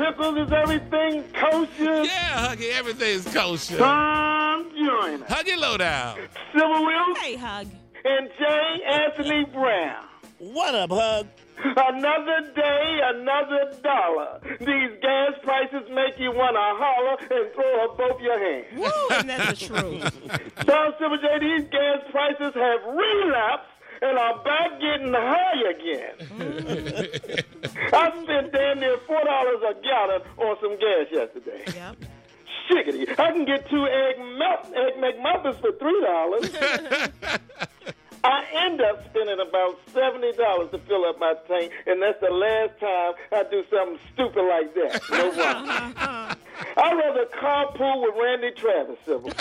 Pickles, is everything kosher? Yeah, Huggy, everything's kosher. Tom Joyner, Huggy Lowdown. Civil Will, Hey, Hug. and J. Anthony Brown. What up, Hug? Another day, another dollar. These gas prices make you want to holler and throw up both your hands. Woo, and that's the truth. So, Civil J, these gas prices have relapsed and are back getting high again. I spent damn near $4 a gallon on some gas yesterday. Yep. Shiggity. I can get 2 egg McMuffins for $3. I end up spending about $70 to fill up my tank, and that's the last time I do something stupid like that. No problem. I'd rather carpool with Randy Travis, Civil.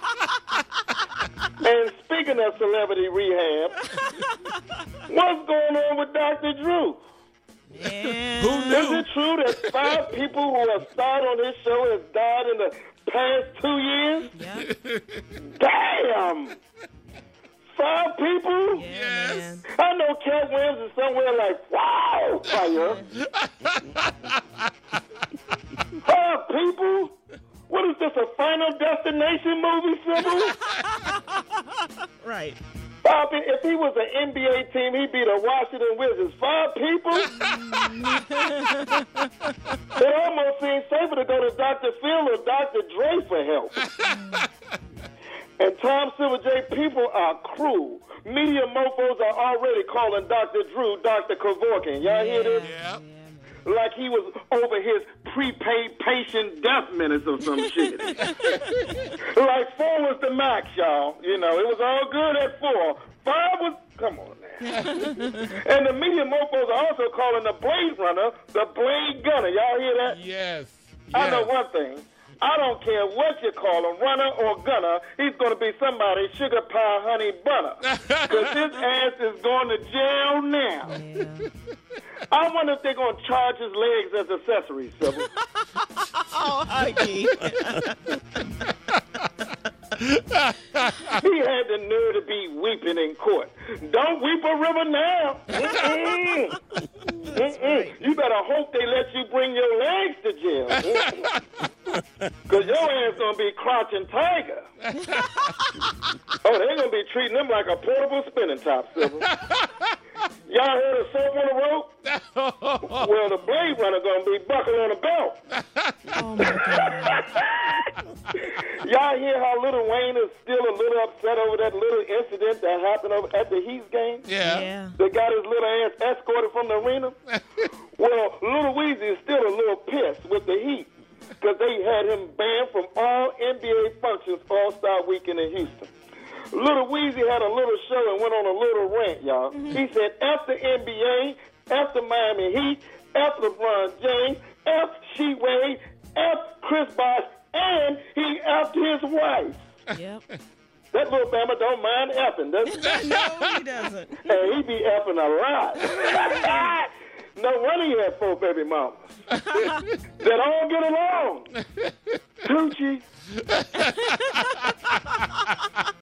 And speaking of celebrity rehab, what's going on with Dr. Drew? Yeah. Who Is knew? it true that 5 people who have starred on his show have died in the past 2 years? Yep. Damn! 5 people? Yeah, Yes. man. I know Cat Williams is somewhere like, wow, fire. 5 people? What is this, a Final Destination movie, Sybil? Right. If he was an NBA team, he'd be the Washington Wizards. 5 people? It almost seems safer to go to Dr. Phil or Dr. Dre for help. And Tom Silver J, people are cruel. Media mofos are already calling Dr. Drew Dr. Kevorkian. Y'all hear this? Yeah. Like he was over his prepaid patient death minutes or some shit. Like 4 was the max, y'all. You know, it was all good at 4. 5 was, come on now. And the media mofos are also calling the Blade Runner the Blade Gunner. Y'all hear that? Yes. I know one thing. I don't care what you call him, runner or gunner, he's going to be somebody sugar pie honey butter. Because his ass is going to jail now. Yeah. I wonder if they're going to charge his legs as accessories, Sybil. Oh, Huggy. He had the nerve to be weeping in court. Don't weep a river now. Mm-mm. Mm-mm. You better hope they let you bring your legs to jail. Because your ass going to be crouching tiger. Oh, they're going to be treating him like a portable spinning top, Sybil. Y'all heard of soap on a rope? Well, the Blade Runner going to be buckled on a belt. Oh, my God. Y'all hear how Lil Wayne is still a little upset over that little incident that happened over at the Heat game? Yeah. They got his little ass escorted from the arena? Well, Lil Weezy is still a little pissed with the Heat because they had him banned from all NBA functions All-Star Weekend in Houston. Lil Weezy had a little show and went on a little rant, y'all. He said, F the NBA, F the Miami Heat, F LeBron James, F She Wade, F Chris Bosh, and he F'd his wife. Yep. That little Bama don't mind effing, does he? No, he doesn't. And he be effing a lot. No wonder he had 4 baby mamas. That all get along. Coochie.